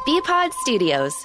Bpod Studios.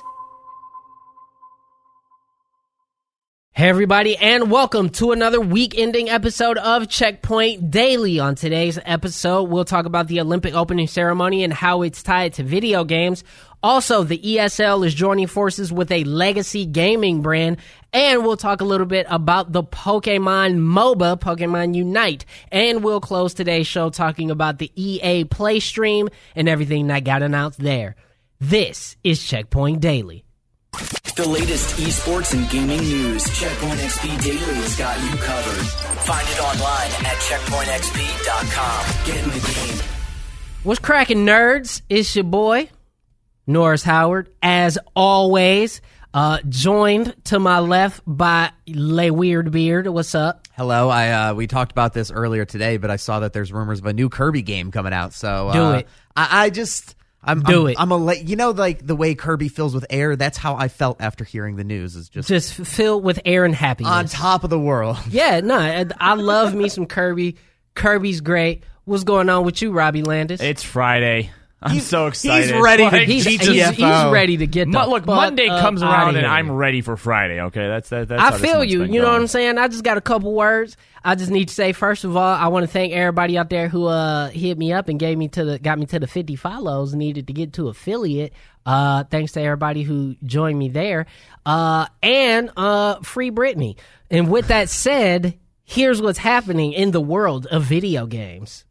Hey everybody, and welcome to another week-ending episode of Checkpoint Daily. On today's episode, we'll talk about the Olympic opening ceremony and how it's tied to video games. Also, the ESL is joining forces with a legacy gaming brand, and we'll talk a little bit about the Pokemon MOBA, Pokemon Unite. And we'll close today's show talking about the EA Play stream and everything that got announced there. This is Checkpoint Daily. The latest esports and gaming news. Checkpoint XP Daily has got you covered. Find it online at checkpointxp.com. Get in the game. What's cracking, nerds? It's your boy, Norris Howard, as always, joined to my left by Le Weird Beard. What's up? Hello. We talked about this earlier today, but I saw that there's rumors of a new Kirby game coming out. So do it. I'm like the way Kirby fills with air. That's how I felt after hearing the news. Is just filled with air and happiness, on top of the world. Yeah, no, I love me some Kirby. Kirby's great. What's going on with you, Robbie Landis? It's Friday. I'm so excited. He's ready to he's ready to get the look. Monday comes around and I'm ready for Friday. Okay, that's I feel you. You know what I'm saying? I just got a couple words. I just need to say, first of all, I want to thank everybody out there who hit me up and got me to the 50 follows needed to get to affiliate. Thanks to everybody who joined me there. And free Britney. And with that said, here's what's happening in the world of video games.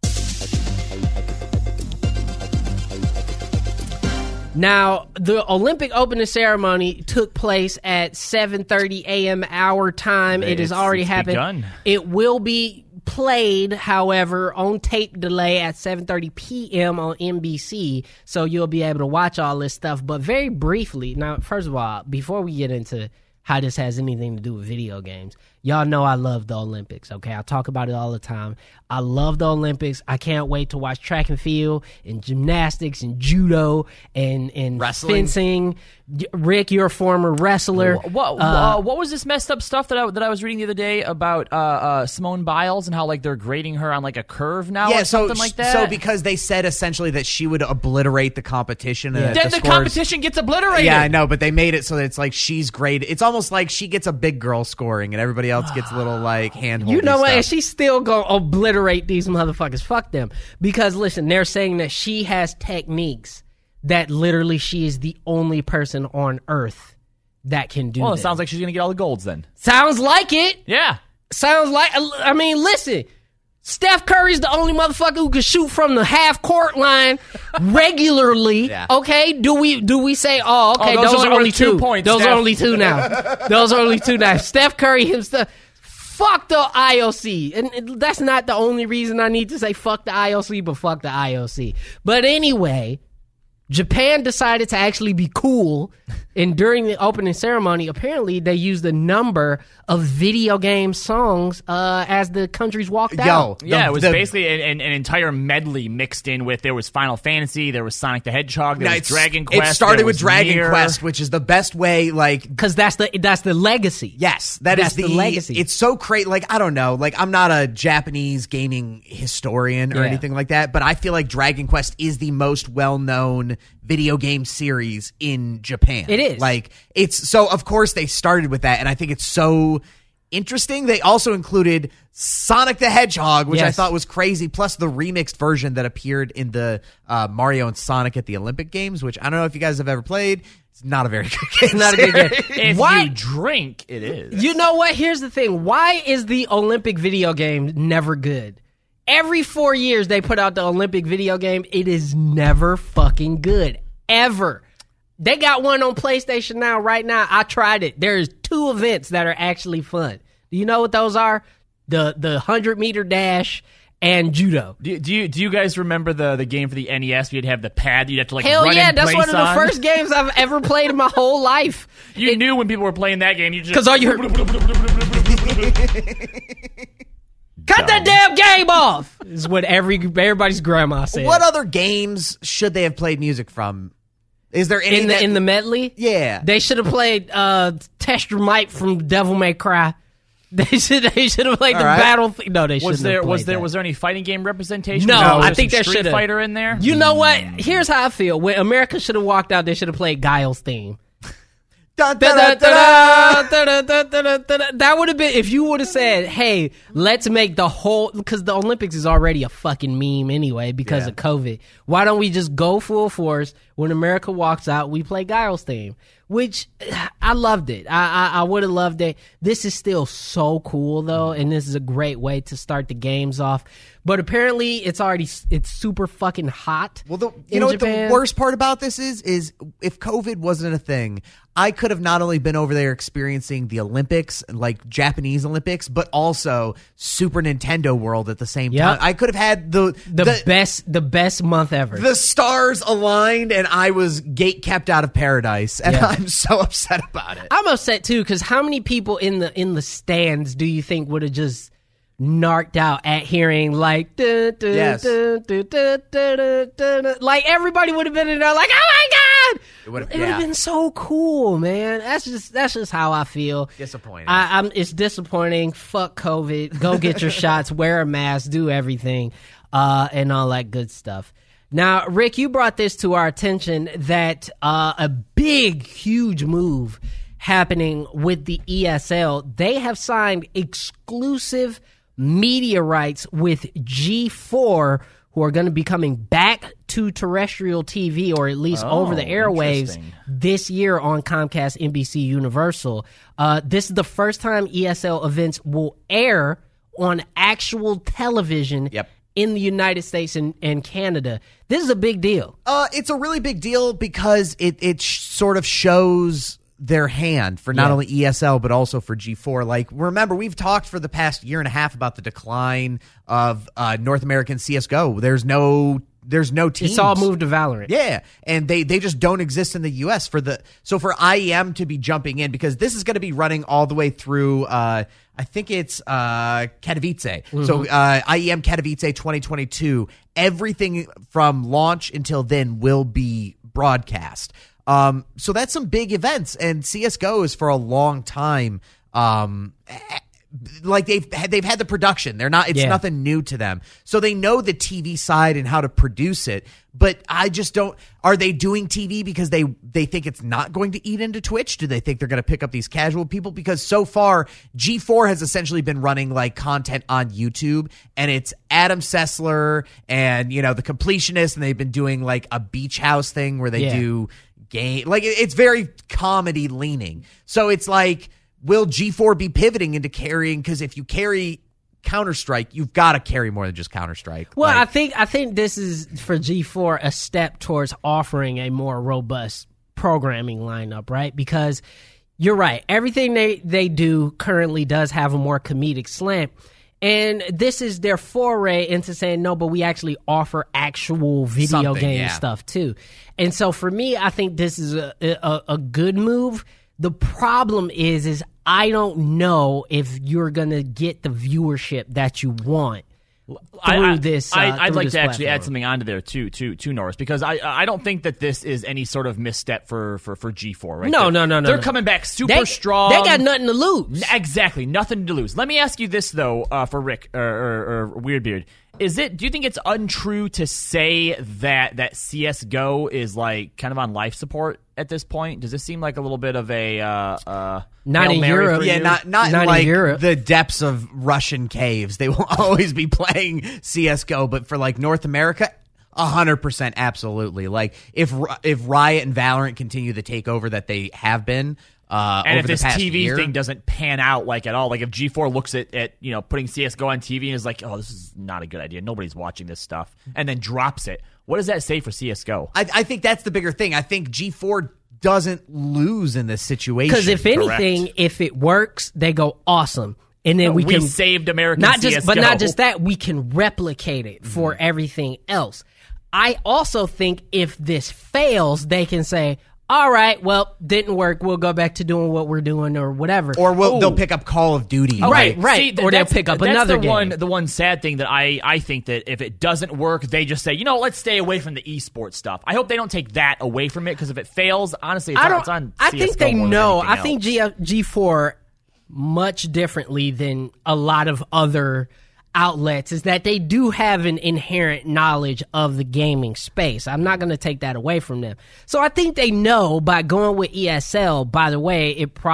Now, the Olympic opening ceremony took place at 7:30 a.m. our time. It has already happened. Begun. It will be played, however, on tape delay at 7:30 p.m. on NBC, so you'll be able to watch all this stuff. But very briefly, now, first of all, before we get into how this has anything to do with video games, y'all know I love the Olympics, okay? I talk about it all the time. I love the Olympics. I can't wait to watch track and field and gymnastics and judo and fencing. Rick, you're a former wrestler. What was this messed up stuff that I was reading the other day about Simone Biles and how like they're grading her on like a curve now or something like that? So because they said essentially that she would obliterate the competition. Yeah. Then the competition gets obliterated. Yeah, I know, but they made it so that it's like she's graded. It's almost like she gets a big girl scoring and everybody else gets a little like hand-holding You know what? stuff. And she's still going to obliterate these motherfuckers. Fuck them. Because listen, they're saying that she has techniques that literally she is the only person on earth that can do. Well, them. It sounds like she's going to get all the golds then. Sounds like it. Yeah. Sounds like, I mean, listen, Steph Curry's the only motherfucker who can shoot from the half court line regularly. Yeah. Okay, do we say, okay, those are only 2 points. Those Steph. are only 2 now. Those are only 2 now. Steph Curry himself. Fuck the IOC. And that's not the only reason I need to say fuck the IOC, but fuck the IOC. But anyway, Japan decided to actually be cool, and during the opening ceremony, apparently they used a number of video game songs as the countries walked out. It was basically an entire medley mixed in with, there was Final Fantasy, there was Sonic the Hedgehog, there was Dragon Quest. It started with Dragon Quest, which is the best way, like... Because that's the legacy. Yes, that's the legacy. It's so crazy. Like, I don't know. Like, I'm not a Japanese gaming historian or anything like that, but I feel like Dragon Quest is the most well-known video game series in Japan. It is. Like, it's so, of course they started with that, and I think it's so interesting. They also included Sonic the Hedgehog, which I thought was crazy, plus the remixed version that appeared in the Mario and Sonic at the Olympic Games, which I don't know if you guys have ever played. It's not a very good game. It's not a good game. If you drink, it is. You know what? Here's the thing. Why is the Olympic video game never good? Every 4 years they put out the Olympic video game. It is never fucking good. Ever. They got one on PlayStation now, right now. I tried it. There's 2 events that are actually fun. Do you know what those are? The 100-meter dash and judo. Do you guys remember the game for the NES? You'd have the pad. You'd have to like Hell run yeah, in that's place one of the first games I've ever played in my whole life. You knew when people were playing that game. You just because all you heard. Cut that damn game off! Is what everybody's grandma said. What other games should they have played music from? Is there any in the medley? Yeah, they should have played "Test Your Might" from Devil May Cry. They should have played the right. battle. No, they shouldn't. Was there any fighting game representation? No, I think there Street should have. Fighter in there. You know what? Here's how I feel. When America should have walked out, they should have played Guile's theme. That would have been, if you would have said, hey, let's make the whole, because the Olympics is already a fucking meme anyway because of COVID. Why don't we just go full force? When America walks out, we play Guile's theme, which I loved it. I would have loved it. This is still so cool though, and this is a great way to start the games off. But apparently it's super fucking hot. Well, you know what the worst part about this is if COVID wasn't a thing, I could have not only been over there experiencing the Olympics, like Japanese Olympics, but also Super Nintendo World at the same time. I could have had the best month ever. The stars aligned, and I was gate kept out of paradise, and I'm so upset about it. I'm upset too because how many people in the stands do you think would have just narked out at hearing like like everybody would have been in there like, oh my god, it would have been so cool, man. That's just how I feel. Disappointing. It's disappointing. Fuck COVID. Go get your shots, wear a mask, do everything, and all that good stuff. Now, Rick, you brought this to our attention that a big, huge move happening with the ESL. They have signed exclusive media rights with G4, who are going to be coming back to terrestrial TV, or at least over the airwaves this year on Comcast, NBC, Universal. This is the first time ESL events will air on actual television in the United States and Canada. This is a big deal. It's a really big deal because it sort of shows their hand for not only ESL but also for G4. Like, remember, we've talked for the past year and a half about the decline of North American CSGO. There's no teams. It's all moved to Valorant. Yeah, and they just don't exist in the US for IEM to be jumping in, because this is going to be running all the way through I think it's Katowice. Mm-hmm. So IEM Katowice 2022, everything from launch until then will be broadcast. So that's some big events, and CSGO is for a long time. Like they've had the production. It's nothing new to them. So they know the TV side and how to produce it. But I just don't. Are they doing TV because they think it's not going to eat into Twitch? Do they think they're going to pick up these casual people? Because so far, G4 has essentially been running like content on YouTube, and it's Adam Sessler and the Completionist, and they've been doing like a beach house thing where they do game. Like, it's very comedy leaning. So it's like, will G4 be pivoting into carrying? Because if you carry Counter-Strike, you've got to carry more than just Counter-Strike. Well, I think this is for G4 a step towards offering a more robust programming lineup, right? Because you're right, everything they do currently does have a more comedic slant. And this is their foray into saying, no, but we actually offer actual video game stuff too. And so for me, I think this is a good move. The problem is I don't know if you're going to get the viewership that you want through this. I'd like to actually platform. add something onto there too, Norris, because I don't think that this is any sort of misstep for G4. Right? No. They're coming back super strong. They got nothing to lose. Exactly, nothing to lose. Let me ask you this though, for Rick or Weirdbeard. Do you think it's untrue to say that CSGO is like kind of on life support at this point? Does this seem like a little bit of a not in Europe? Yeah, not in like the depths of Russian caves. They will always be playing CSGO, but for like North America, 100% absolutely. Like if Riot and Valorant continue the takeover that they have been. And if this TV year thing doesn't pan out like at all, like if G4 looks at putting CSGO on TV and is like, oh, this is not a good idea, nobody's watching this stuff, and then drops it, what does that say for CSGO? I think that's the bigger thing. I think G4 doesn't lose in this situation. Because if anything, if it works, they go awesome. And then we can saved American CSGO. But not just that, we can replicate it for everything else. I also think if this fails, they can say, all right, well, didn't work. We'll go back to doing what we're doing or whatever. Or they'll pick up Call of Duty. Right. See, or they'll pick up another game. The one sad thing that I think that if it doesn't work, they just say, let's stay away from the esports stuff. I hope they don't take that away from it, because if it fails, honestly, it's on CSGO. I think they know. I think G4 much differently than a lot of other outlets is that they do have an inherent knowledge of the gaming space. I'm not going to take that away from them. So I think they know by going with ESL, by the way,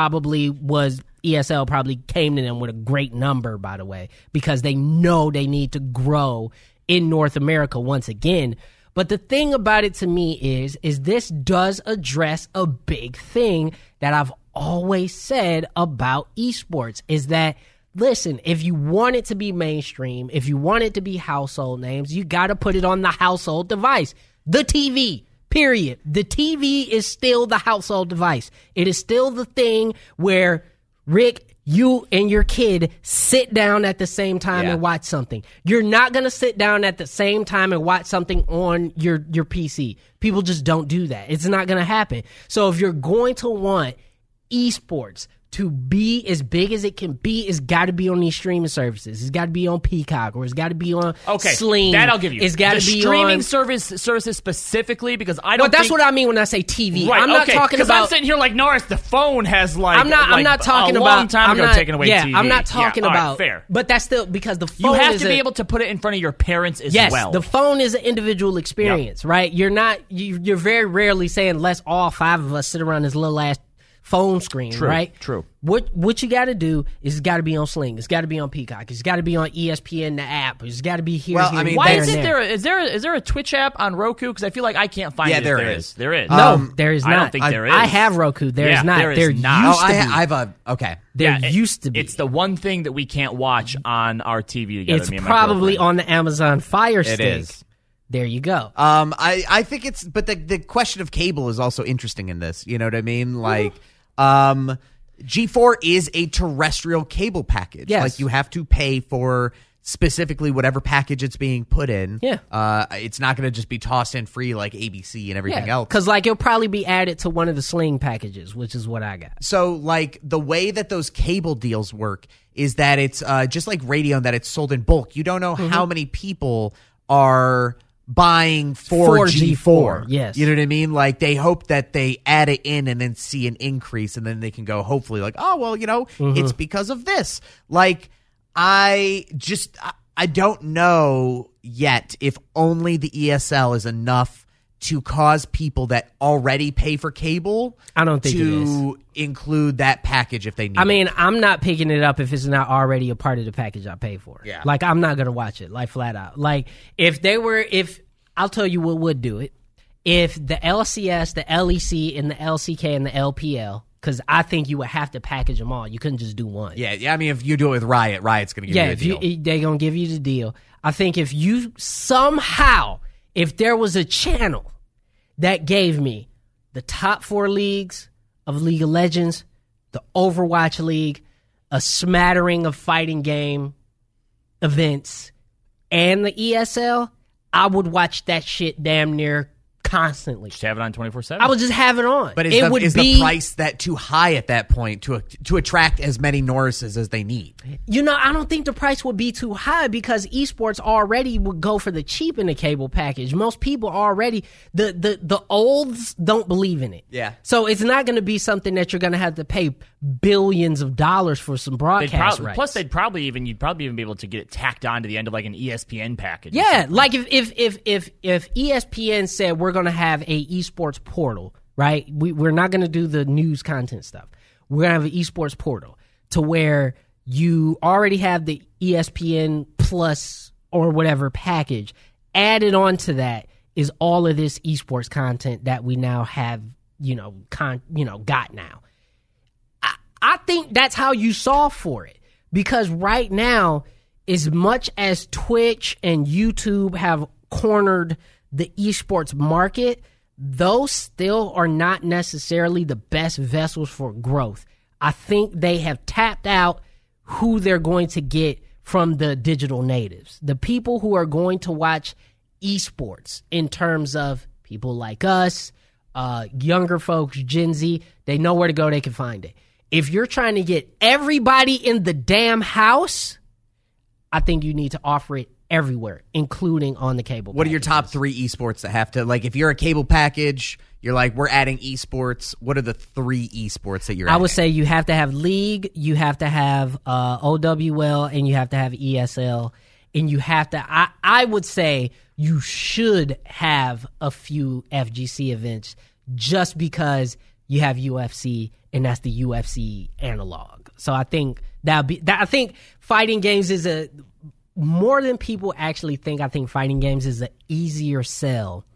ESL probably came to them with a great number, by the way, because they know they need to grow in North America once again. But the thing about it to me is this does address a big thing that I've always said about esports is that, listen, if you want it to be mainstream, if you want it to be household names, you got to put it on the household device. The TV, period. The TV is still the household device. It is still the thing where, Rick, you and your kid sit down at the same time and watch something. You're not going to sit down at the same time and watch something on your PC. People just don't do that. It's not going to happen. So if you're going to want esports to be as big as it can be, it's got to be on these streaming services. It's got to be on Peacock, or it's got to be on Sling. That I'll give you. It's got to be streaming on services specifically, because I don't. But that's what I mean when I say TV. Right, I'm not talking about. Because I'm sitting here like Norris. The phone has like. I'm not talking a about. long time ago taken away TV. I'm not talking about. Right, fair. But that's still because the phone. You have to be able to put it in front of your parents as well. Yes, the phone is an individual experience, right? You're not. You're very rarely saying let's all five of us sit around this little ass phone screen, right? True. What you got to do is it's got to be on Sling. It's got to be on Peacock. It's got to be on ESPN, the app. It's got to be here. Well, here, I mean, why there, isn't and there? Is there a Twitch app on Roku? Because I feel like I can't find it. there is. There is. No, there is not. I don't think there is. I have Roku. There is not. There There is not. used to be. I've okay. There used to be. It's the one thing that we can't watch on our TV together. It's me and my probably girlfriend. on the Amazon Fire Stick. It is. There you go. I think it's, but the question of cable is also interesting in this. You know what I mean? Like, G4 is a terrestrial cable package. Yes. Like, you have to pay for specifically whatever package it's being put in. Yeah. It's not going to just be tossed in free like ABC and everything else. Because like it'll probably be added to one of the Sling packages, which is what I got. So, like, the way that those cable deals work is that it's just like radio, and that it's sold in bulk. You don't know how many people are buying for G4. Yes. You know what I mean? Like, they hope that they add it in and then see an increase, and then they can go, hopefully, like, oh, well, you know, it's because of this. Like, I don't know yet if only the ESL is enough to cause people that already pay for cable I don't think to include that package if they need I mean, I'm not picking it up if it's not already a part of the package I pay for. Yeah. Like, I'm not going to watch it, like, flat out. Like, I'll tell you what would do it. If the LCS, the LEC, and the LCK, and the LPL, because I think you would have to package them all. You couldn't just do one. Yeah, I mean, if you do it with Riot's going to give you a deal. They're going to give you the deal. I think if you somehow, if there was a channel that gave me the top 4 leagues of League of Legends, the Overwatch League, a smattering of fighting game events, and the ESL, I would watch that shit damn near constantly. Just have it on 24/7. I would just have it on. But is is the price that too high at that point to attract as many Norrises as they need? You know, I don't think the price would be too high because esports already would go for the cheap in the cable package. Most people already, the olds don't believe in it. Yeah. So it's not going to be something that you're going to have to pay billions of dollars for some broadcast rights. Plus, you'd probably even be able to get it tacked on to the end of like an ESPN package. Yeah, like if ESPN said we're going to have a esports portal, right? We're not going to do the news content stuff. We're going to have an esports portal to where you already have the ESPN Plus or whatever package. Added on to that is all of this esports content that we now have, got now. I think that's how you solve for it. Because right now, as much as Twitch and YouTube have cornered the esports market, those still are not necessarily the best vessels for growth. I think they have tapped out who they're going to get from the digital natives. The people who are going to watch esports in terms of people like us, younger folks, Gen Z, they know where to go, they can find it. If you're trying to get everybody in the damn house, I think you need to offer it everywhere, including on the cable. What are your top 3 esports that have to, like, if you're a cable package, you're like, we're adding esports. What are the 3 esports that you're I adding? would say you have to have League, you have to have OWL, and you have to have ESL. And you have to, I would say you should have a few FGC events just because you have UFC and that's the UFC analog. So I think I think fighting games is more than people actually think. I think fighting games is an easier sell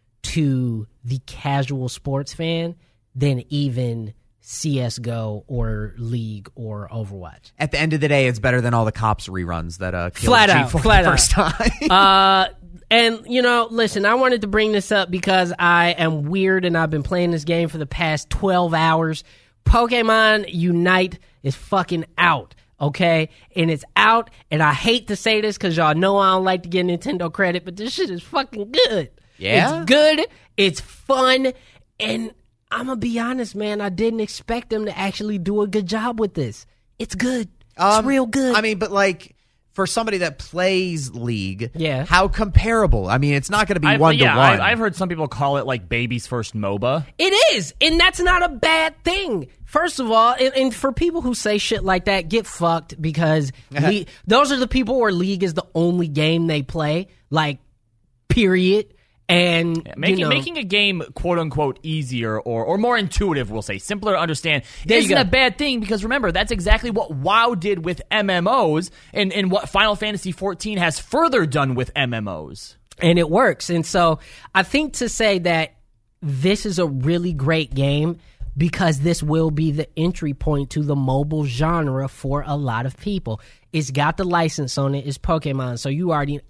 to the casual sports fan than even CSGO or League or Overwatch. At the end of the day, it's better than all the Cops reruns that killed Flat G4 out, the flat first time. And, listen, I wanted to bring this up because I am weird and I've been playing this game for the past 12 hours. Pokemon Unite is fucking out, okay? And it's out, and I hate to say this because y'all know I don't like to get Nintendo credit, but this shit is fucking good. Yeah? It's good, it's fun, and I'm going to be honest, man, I didn't expect them to actually do a good job with this. It's good. It's real good. I mean, but like, for somebody that plays League, Yeah. how comparable? I mean, it's not going to be 1-to-1. I've heard some people call it like baby's first MOBA. It is, and that's not a bad thing. First of all, and for people who say shit like that, get fucked because those are the people where League is the only game they play, like, period. And making a game quote unquote easier or more intuitive, we'll say simpler to understand, There you isn't go. a bad thing because remember that's exactly what WoW did with MMOs and what Final Fantasy XIV has further done with MMOs. And it works. And so I think to say that this is a really great game because this will be the entry point to the mobile genre for a lot of people. It's got the license on it. It's Pokemon. So you already...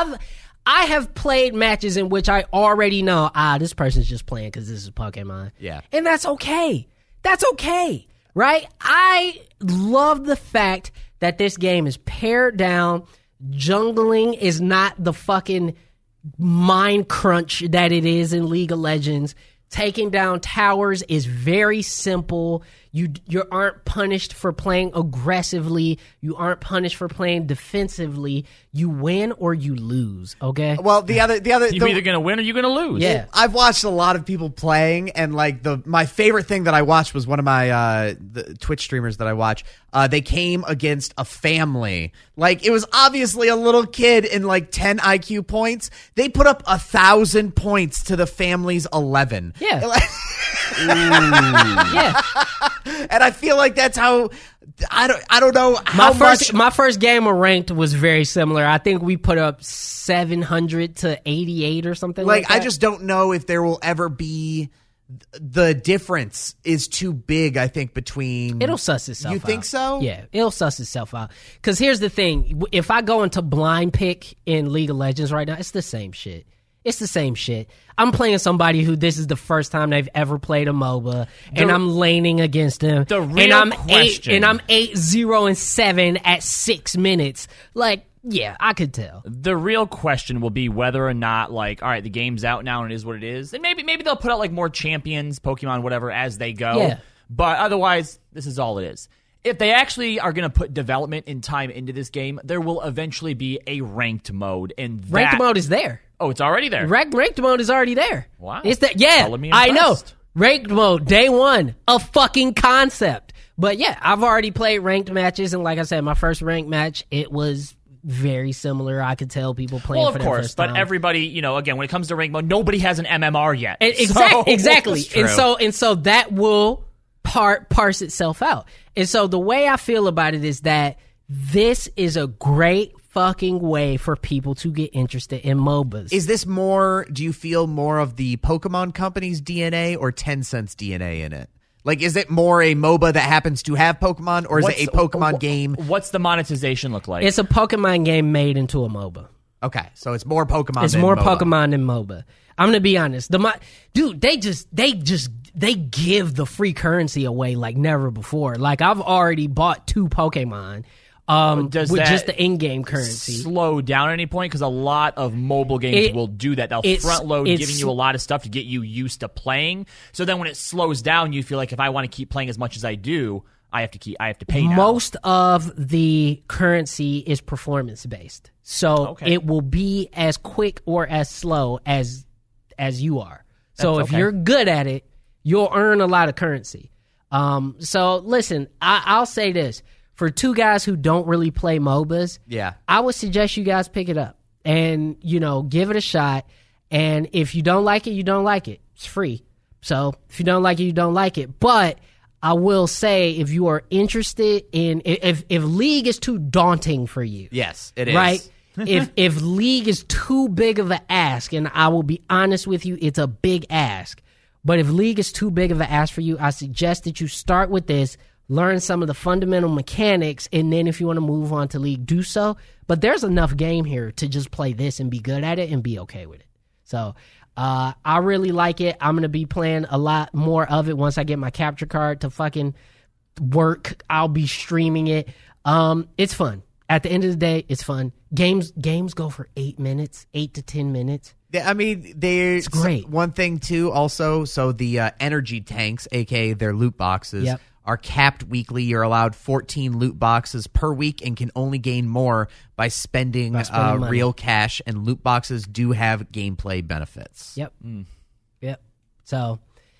I have played matches in which I already know, this person's just playing because this is Pokemon. Yeah. And that's okay. That's okay, right? I love the fact that this game is pared down. Jungling is not the fucking mind crunch that it is in League of Legends. Taking down towers is very simple. You aren't punished for playing aggressively. You aren't punished for playing defensively. You win or you lose, okay? Well, the other, You're either going to win or you're going to lose. Yeah. I've watched a lot of people playing, and like my favorite thing that I watched was one of my the Twitch streamers that I watch. They came against a family. Like, it was obviously a little kid in like 10 IQ points. They put up 1,000 points to the family's 11. Yeah. Yeah. And I feel like that's how I don't know how My first game of ranked was very similar. I think we put up 700 to 88 or something like that. I just don't know if there will ever be the difference is too big, I think, between... It'll suss itself out. You think so? Yeah, it'll suss itself out. Because here's the thing. If I go into blind pick in League of Legends right now, it's the same shit. It's the same shit. I'm playing somebody who this is the first time they've ever played a MOBA, and I'm laning against them. The real question. I'm 8-0-7 at 6 minutes. Like, yeah, I could tell. The real question will be whether or not, like, all right, the game's out now and it is what it is. And maybe they'll put out, like, more champions, Pokemon, whatever, as they go. Yeah. But otherwise, this is all it is. If they actually are going to put development and time into this game, there will eventually be a ranked mode. And Ranked mode is there. Oh, it's already there. Ranked mode is already there. Wow. It's that. Yeah, Color me I know. impressed. Ranked mode, day one, a fucking concept. But yeah, I've already played ranked matches, and like I said, my first ranked match, it was very similar. I could tell people playing Well, for of the course, first time. but everybody, again, when it comes to ranked mode, nobody has an MMR yet. Exactly. That's true. And so that will parse itself out. And so the way I feel about it is that this is a great fucking way for people to get interested in MOBAs. Is this more, do you feel more of the Pokemon Company's DNA or Tencent's DNA in it? Like, is it more a MOBA that happens to have Pokemon, or is it a Pokemon game? What's the monetization look like? It's a Pokemon game made into a MOBA. Okay, so it's more Pokemon It's than more MOBA. Pokemon than MOBA. I'm gonna be honest. Dude, they give the free currency away like never before. Like, I've already bought 2 Pokemon. Does with that just the in-game currency. slow down at any point? Because a lot of mobile games will do that. They'll front load, giving you a lot of stuff to get you used to playing. So then when it slows down, you feel like if I want to keep playing as much as I do, I have to pay now. Most of the currency is performance based, so Okay. it will be as quick or as slow as you are. So if you're good at it, you'll earn a lot of currency. So listen, I'll say this. For two guys who don't really play MOBAs, I would suggest you guys pick it up and, give it a shot. And if you don't like it, you don't like it. It's free. So if you don't like it, you don't like it. But I will say, if you are interested in, if League is too daunting for you. Yes, it is. Right? if League is too big of an ask, and I will be honest with you, it's a big ask. But if League is too big of an ask for you, I suggest that you start with this, learn some of the fundamental mechanics, and then if you want to move on to League, do so. But there's enough game here to just play this and be good at it and be okay with it. So I really like it. I'm going to be playing a lot more of it once I get my capture card to fucking work. I'll be streaming it. It's fun. At the end of the day, it's fun. Games go for 8 minutes, 8 to 10 minutes. I mean, it's great. One thing, too, also, so the energy tanks, a.k.a. their loot boxes, are capped weekly. You're allowed 14 loot boxes per week and can only gain more by spending real cash, and loot boxes do have gameplay benefits. Yep. Yep. So,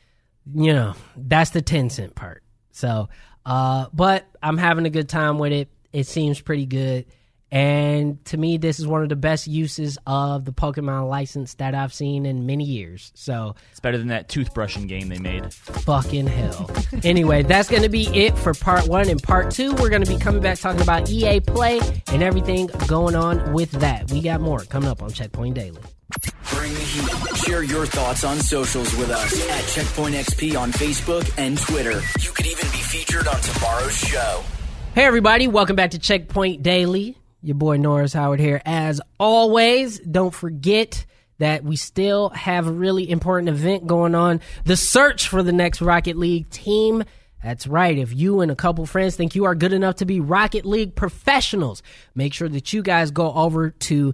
that's the 10-cent part. So, but I'm having a good time with it. It seems pretty good. And to me, this is one of the best uses of the Pokemon license that I've seen in many years. So it's better than that toothbrushing game they made. Fucking hell. Anyway, that's going to be it for part 1. And part 2, we're going to be coming back talking about EA Play and everything going on with that. We got more coming up on Checkpoint Daily. Bring the heat. Share your thoughts on socials with us at Checkpoint XP on Facebook and Twitter. You could even be featured on tomorrow's show. Hey, everybody. Welcome back to Checkpoint Daily. Your boy Norris Howard here. As always, don't forget that we still have a really important event going on. The search for the next Rocket League team. That's right. If you and a couple friends think you are good enough to be Rocket League professionals, make sure that you guys go over to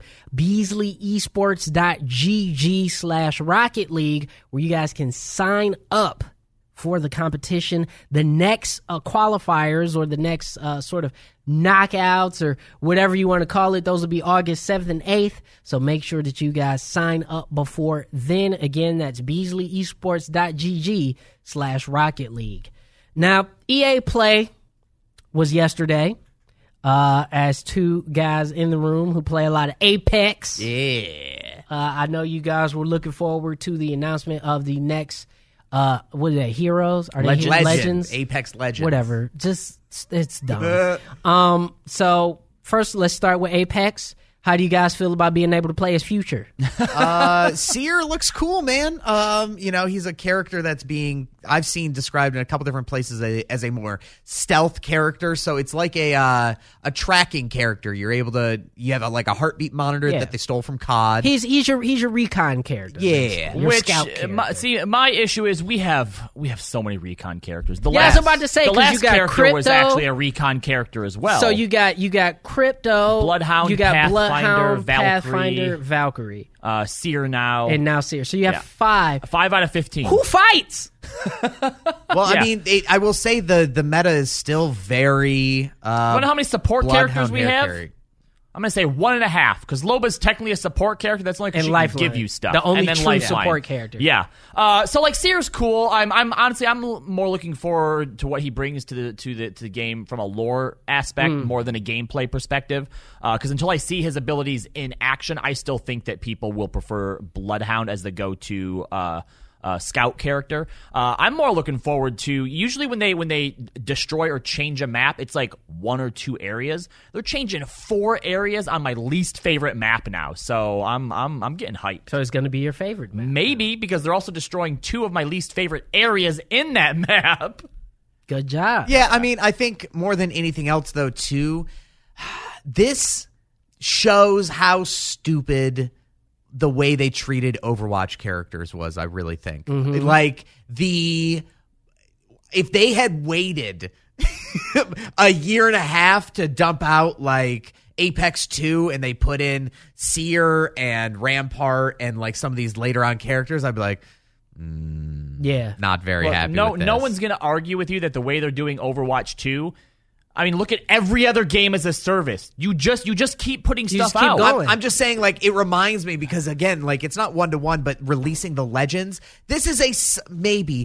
BeasleyEsports.gg/Rocket League, where you guys can sign up for the competition. The next qualifiers, or the next sort of knockouts, or whatever you want to call it, those will be August 7th and 8th. So make sure that you guys sign up before then. Again, that's BeasleyEsports.gg/Rocket League. Now, EA Play was yesterday, as two guys in the room who play a lot of Apex. Yeah. I know you guys were looking forward to the announcement of the next what are they, Heroes? Are they Legends? Apex Legends. Whatever. Just, it's dumb. So, first, let's start with Apex. How do you guys feel about being able to play as Future? Seer looks cool, man. He's a character that's I've seen described in a couple different places as a more stealth character. So it's like a tracking character. You have a heartbeat monitor that they stole from COD. He's your recon character. Yeah. Your scout character. My issue is we have so many recon characters. I was about to say, the last you got character Crypto, was actually a recon character as well. So you got Crypto, Bloodhound, you got Pathfinder, Valkyrie, Seer now, and now Seer. So you have 5. 5 out of 15. Who fights? Well, I mean, I will say the meta is still very. I wonder how many support characters we have. Carry. I'm going to say 1.5, because Loba's technically a support character. That's only because she can give you stuff. The only and then true Lifeline. support character. Yeah. So Seer's cool. I'm honestly more looking forward to what he brings to the game from a lore aspect more than a gameplay perspective. Because until I see his abilities in action, I still think that people will prefer Bloodhound as the go-to scout character. I'm more looking forward to, usually when they destroy or change a map, it's like 1 or 2 areas. They're changing 4 areas on my least favorite map now, so I'm getting hyped. So it's going to be your favorite map. Maybe, because they're also destroying 2 of my least favorite areas in that map. Good job. Yeah, I mean, I think more than anything else, though, too, this shows how stupid the way they treated Overwatch characters was, I really think. Like, if they had waited a year and a half to dump out, like, Apex 2 and they put in Seer and Rampart and, like, some of these later on characters, I'd be like, not very happy with this. No one's going to argue with you that the way they're doing Overwatch 2, I mean, look at every other game as a service. You just keep putting stuff keep out. going. I'm just saying, like, it reminds me because, again, like, it's not 1-to-1, but releasing the legends. This is a maybe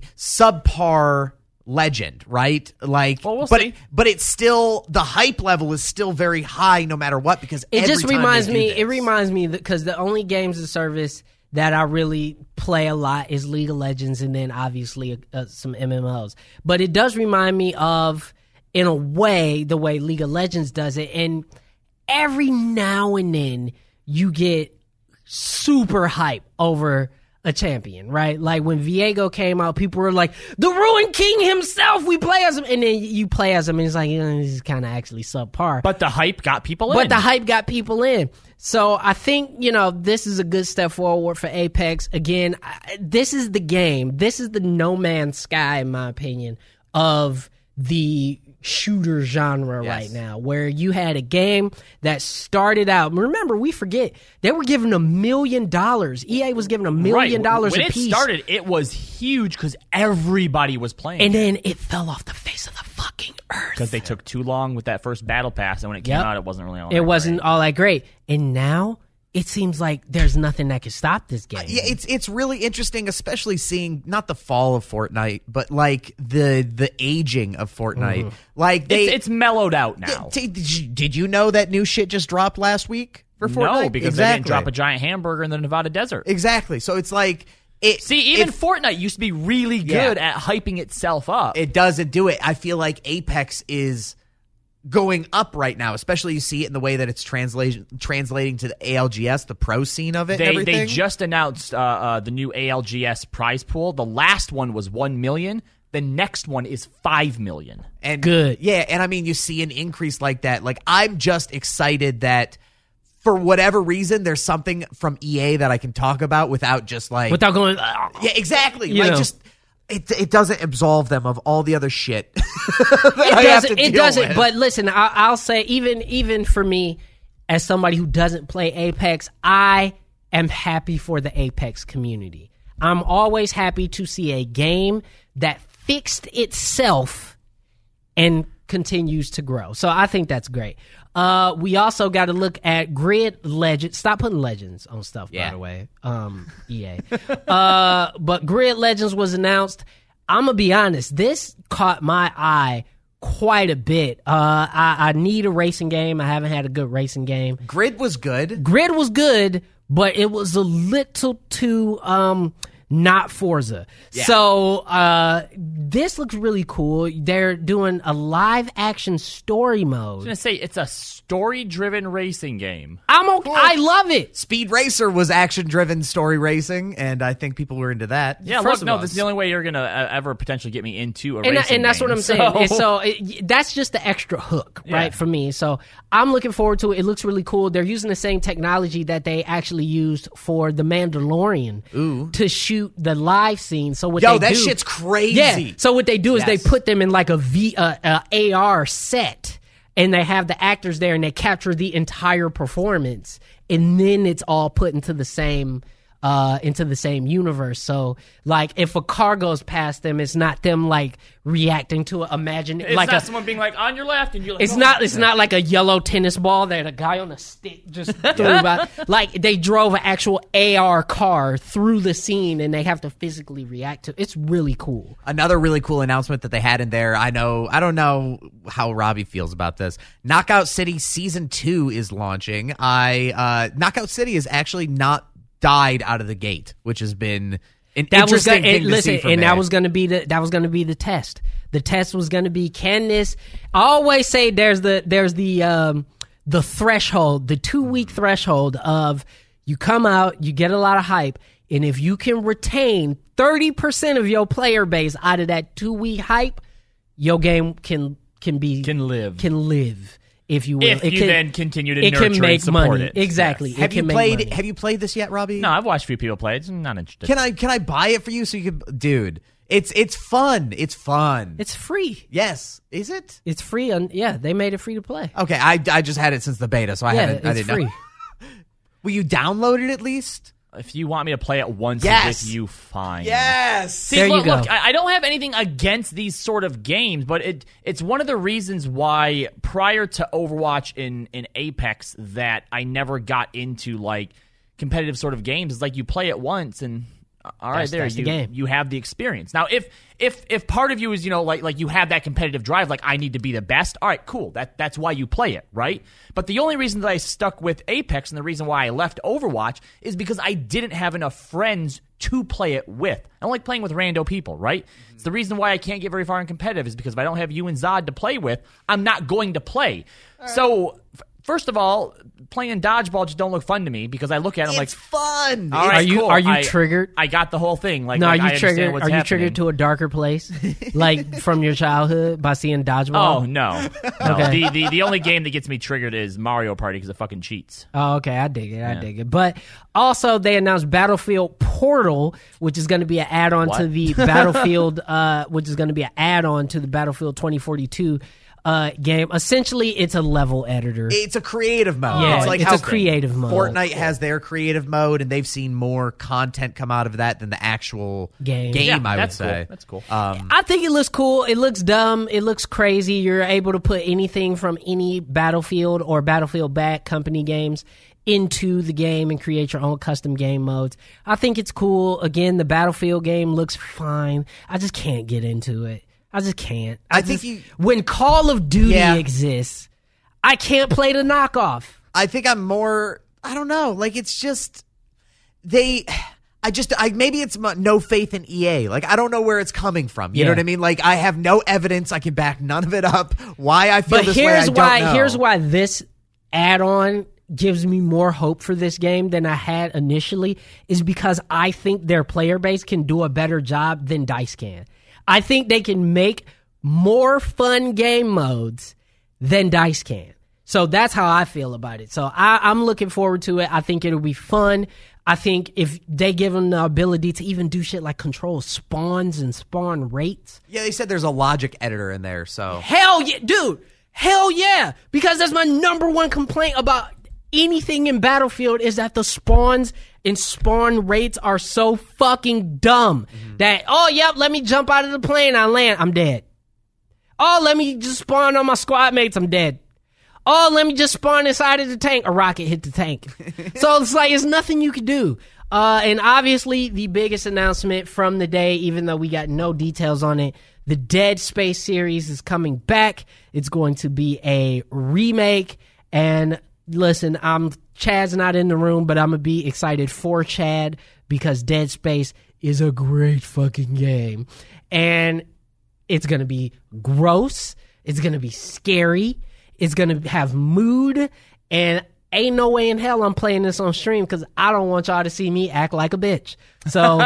subpar legend, right? Like, well, we'll but see. But it's still, the hype level is still very high no matter what, because It every just time reminds they do me. this. It reminds me because the only games of service that I really play a lot is League of Legends, and then obviously some MMOs. But it does remind me of, in a way, the way League of Legends does it. And every now and then you get super hype over a champion, right? Like when Viego came out, people were like, the Ruined King himself, we play as him. And then you play as him and it's like, this is kind of actually subpar. But the hype got people in. But the hype got people in. So I think, this is a good step forward for Apex. Again, this is the game. This is the No Man's Sky, in my opinion, of the shooter genre right now, where you had a game that started out. Remember, we forget, they were giving $1 million. EA was giving $1 million a when piece. it started, it was huge because everybody was playing. And then it fell off the face of the fucking earth. Because they took too long with that first battle pass, and when it came out, it wasn't really all that It wasn't great. all that great. And now it seems like there's nothing that can stop this game. Yeah, it's really interesting, especially seeing not the fall of Fortnite, but like the aging of Fortnite. Like it's mellowed out now. Did you know that new shit just dropped last week for Fortnite? No, because they didn't drop a giant hamburger in the Nevada desert. Exactly. So it's like even Fortnite used to be really good at hyping itself up. It doesn't do it. I feel like Apex is going up right now, especially you see it in the way that it's translating to the ALGS, the pro scene of it. They just announced the new ALGS prize pool. The last one was 1 million. The next one is 5 million. And good. Yeah, and I mean, you see an increase like that. Like, I'm just excited that for whatever reason, there's something from EA that I can talk about without just like without going. Yeah, exactly. You know. Just it doesn't absolve them of all the other shit. It doesn't. But listen, I'll say even for me, as somebody who doesn't play Apex, I am happy for the Apex community. I'm always happy to see a game that fixed itself and continues to grow. So I think that's great. We also got to look at Grid Legends. Stop putting legends on stuff, by the way. EA. But Grid Legends was announced. I'm going to be honest. This caught my eye quite a bit. I need a racing game. I haven't had a good racing game. Grid was good. Grid was good, but it was a little too not Forza. Yeah. So this looks really cool. They're doing a live action story mode. I was going to say, it's a story-driven racing game. I'm okay. I love it. Speed Racer was action-driven story racing, and I think people were into that. Yeah, First of all, this is the only way you're going to ever potentially get me into a racing game. And that's what I'm saying. So that's just the extra hook, right, for me. So I'm looking forward to it. It looks really cool. They're using the same technology that they actually used for The Mandalorian to shoot the live scene. So what that shit's crazy. Yeah. So what they do is they put them in like a AR set, and they have the actors there, and they capture the entire performance, and then it's all put into the same universe. So like if a car goes past them, it's not them like reacting to it. Imagine it's like not someone being like on your left, and you're like, it's not like a yellow tennis ball that a guy on a stick just threw by. Like they drove an actual AR car through the scene, and they have to physically react to it. It's really cool. Another really cool announcement that they had in there. I don't know how Robbie feels about this. Knockout City Season 2 is launching. Knockout City has actually not died out of the gate, which has been an interesting thing to see from that was going to be the test. The test was going to be, can this? I always say there's the threshold, the 2-week threshold of you come out, you get a lot of hype, and if you can retain 30% of your player base out of that 2-week hype, your game can live. If you will, if you then continue to nurture can make and support money. it. Exactly. Yes. Have you played this yet, Robbie? No, I've watched a few people play it. I'm not interested. Can I buy it for you so you can, dude? It's fun. It's fun. It's free. Yes. Is it? It's free. They made it free to play. Okay, I just had it since the beta, so I didn't free. know. Will you download it at least? If you want me to play it once Yes. with you, fine. Yes. See, There you go. look, I don't have anything against these sort of games, but it's one of the reasons why prior to Overwatch in Apex that I never got into like competitive sort of games. It's like you play it once and all right, That's the game. you have the experience. Now, if part of you is, like you have that competitive drive, like I need to be the best, all right, cool. That's why you play it, right? But the only reason that I stuck with Apex and the reason why I left Overwatch is because I didn't have enough friends to play it with. I don't like playing with rando people, right? It's the reason why I can't get very far in competitive is because if I don't have you and Zod to play with, I'm not going to play. So, first of all, playing dodgeball just don't look fun to me because I look at it It's fun. all right, cool. Are you triggered? I got the whole thing. Like, No, like, are I you understand triggered? what's Are you happening. triggered to a darker place, like from your childhood by seeing dodgeball? Oh no! Okay. The only game that gets me triggered is Mario Party because it fucking cheats. Oh, okay, I dig it. I dig it. But also, they announced Battlefield Portal, which is going to be an add-on to What? the Battlefield, which is going to be an add-on to the Battlefield 2042 game. Essentially, it's a level editor. It's a creative mode. Yeah, it's like it's how a creative mode. Fortnite has their creative mode, and they've seen more content come out of that than the actual Game. Yeah, I would that's say. cool. That's cool. I think it looks cool. It looks dumb. It looks crazy. You're able to put anything from any Battlefield or Battlefield Bad Company games into the game and create your own custom game modes. I think it's cool. Again, the Battlefield game looks fine. I just can't get into it. I just can't. I think when Call of Duty Yeah. exists, I can't play the knockoff. I think I'm more. I don't know. Like it's just maybe it's no faith in EA. Like I don't know where it's coming from. You know Yeah. what I mean? Like I have no evidence. I can back none of it up. Why I feel But this way, I don't know. here's why this add-on gives me more hope for this game than I had initially is because I think their player base can do a better job than DICE can. I think they can make more fun game modes than DICE can. So that's how I feel about it. So I'm looking forward to it. I think it'll be fun. I think if they give them the ability to even do shit like control spawns and spawn rates. Yeah, they said there's a logic editor in there. So Hell yeah, dude. Hell yeah. Because that's my number one complaint about anything in Battlefield is that the spawns and spawn rates are so fucking dumb that, oh, yep, let me jump out of the plane, I land, I'm dead. Oh, let me just spawn on my squad mates, I'm dead. Oh, let me just spawn inside of the tank, a rocket hit the tank. So it's like, it's nothing you can do. And obviously, the biggest announcement from the day, even though we got no details on it, the Dead Space series is coming back. It's going to be a remake. And listen, Chad's not in the room, but I'm going to be excited for Chad because Dead Space is a great fucking game. And it's going to be gross. It's going to be scary. It's going to have mood. And ain't no way in hell I'm playing this on stream because I don't want y'all to see me act like a bitch. So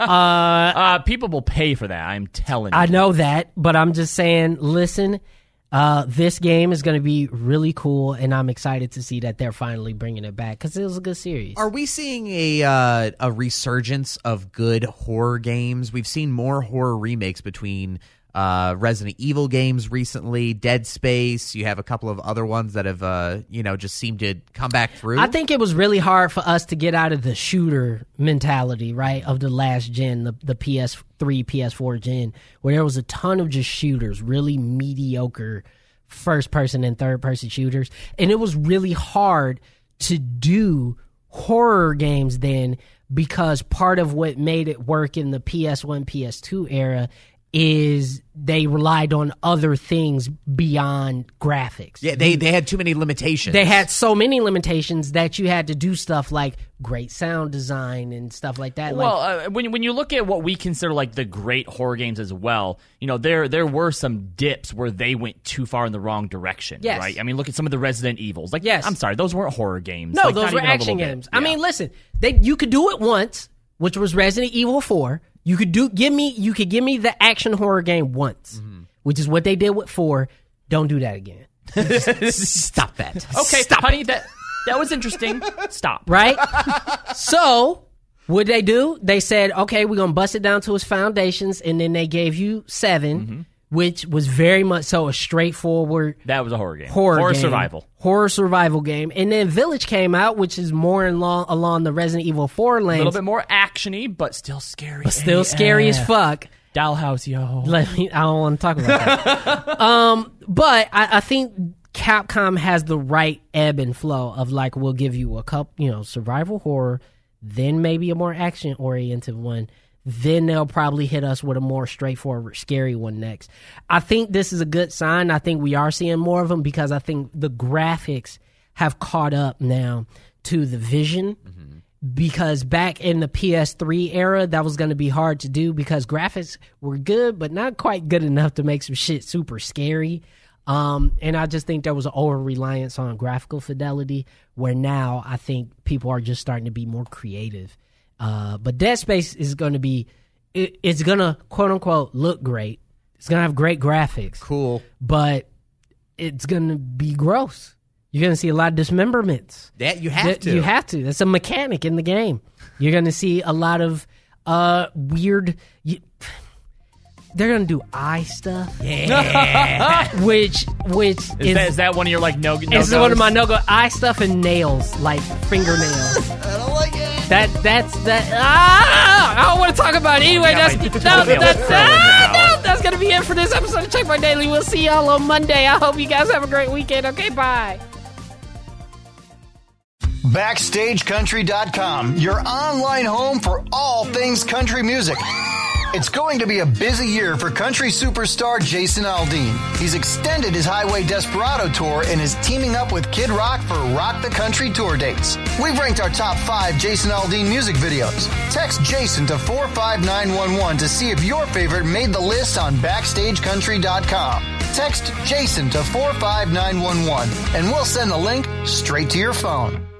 People will pay for that. I'm telling you. I know that, but I'm just saying, listen, this game is going to be really cool, and I'm excited to see that they're finally bringing it back because it was a good series. are we seeing a resurgence of good horror games? We've seen more horror remakes between Resident Evil games recently, Dead Space. You have a couple of other ones that have, just seemed to come back through. I think it was really hard for us to get out of the shooter mentality, right, of the last gen, the PS3, PS4 gen, where there was a ton of just shooters, really mediocre first-person and third-person shooters. And it was really hard to do horror games then because part of what made it work in the PS1, PS2 era is they relied on other things beyond graphics. Yeah, they had too many limitations. They had so many limitations that you had to do stuff like great sound design and stuff like that. Well, when you look at what we consider like the great horror games as well, there were some dips where they went too far in the wrong direction. Yes. Right. I mean, look at some of the Resident Evils. Like, Yes. I'm sorry, those weren't horror games. No, Like, those not were even a action little bit. games. I Yeah. mean, listen, you could do it once, which was Resident Evil 4. You could give me the action horror game once, which is what they did with 4. Don't do that again. Stop that. Okay, Stop honey, that was interesting. Stop. Right? So, what they do? They said, okay, we're going to bust it down to its foundations, and then they gave you 7, which was very much so a straightforward That was a horror game. horror game. survival. Horror survival game. And then Village came out, which is more along the Resident Evil 4 lanes. A little bit more actiony, but still scary. But still scary as fuck. Dollhouse, yo. I don't want to talk about that. But I think Capcom has the right ebb and flow of like, we'll give you a couple, survival horror, then maybe a more action-oriented one. Then they'll probably hit us with a more straightforward, scary one next. I think this is a good sign. I think we are seeing more of them because I think the graphics have caught up now to the vision. Because back in the PS3 era, that was going to be hard to do because graphics were good, but not quite good enough to make some shit super scary. And I just think there was an over-reliance on graphical fidelity where now I think people are just starting to be more creative. But Dead Space is going to be, it's going to, quote-unquote, look great. It's going to have great graphics. Cool. But it's going to be gross. You're going to see a lot of dismemberments. That you have to. You have to. That's a mechanic in the game. You're going to see a lot of weird... they're going to do eye stuff. Yeah. which is that one of your, like, no It's one of my no-go. Eye stuff and nails, like fingernails. I don't like it. That's I don't want to talk about it. Anyway, that's going to be it for this episode of Checkpoint Daily. We'll see y'all on Monday. I hope you guys have a great weekend. Okay, bye. BackstageCountry.com, your online home for all things country music. It's going to be a busy year for country superstar Jason Aldean. He's extended his Highway Desperado tour and is teaming up with Kid Rock for Rock the Country tour dates. We've ranked our top 5 Jason Aldean music videos. Text Jason to 45911 to see if your favorite made the list on BackstageCountry.com. Text Jason to 45911 and we'll send the link straight to your phone.